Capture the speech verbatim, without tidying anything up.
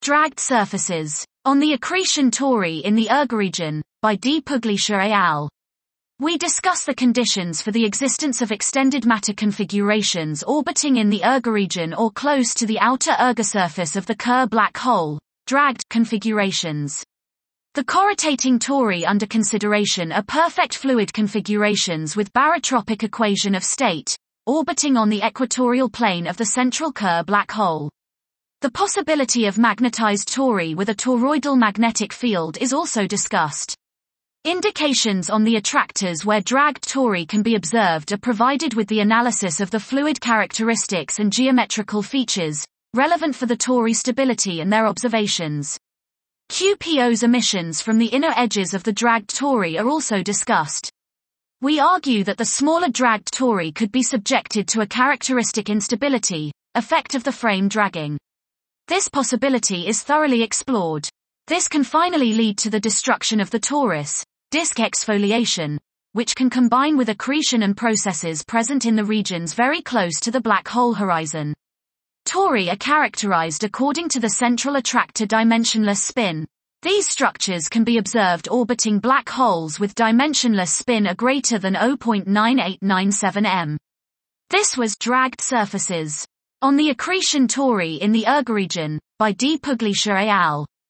Dragged surfaces. On the accretion tori in the erg region, by D. Pugliese et al. We discuss the conditions for the existence of extended matter configurations orbiting in the erg region or close to the outer erg surface of the Kerr black hole, dragged configurations. The corrotating tori under consideration are perfect fluid configurations with barotropic equation of state, orbiting on the equatorial plane of the central Kerr black hole. The possibility of magnetized tori with a toroidal magnetic field is also discussed. Indications on the attractors where dragged tori can be observed are provided with the analysis of the fluid characteristics and geometrical features, relevant for the tori stability and their observations. Q P O's emissions from the inner edges of the dragged tori are also discussed. We argue that the smaller dragged tori could be subjected to a characteristic instability, effect of the frame dragging. This possibility is thoroughly explored. This can finally lead to the destruction of the torus, disk exfoliation, which can combine with accretion and processes present in the regions very close to the black hole horizon. Tori are characterized according to the central attractor dimensionless spin. These structures can be observed orbiting black holes with dimensionless spin a greater than zero point nine eight nine seven meters. This was dragged surfaces. On the accretion tori in the erg region, by D. Pugliese et al.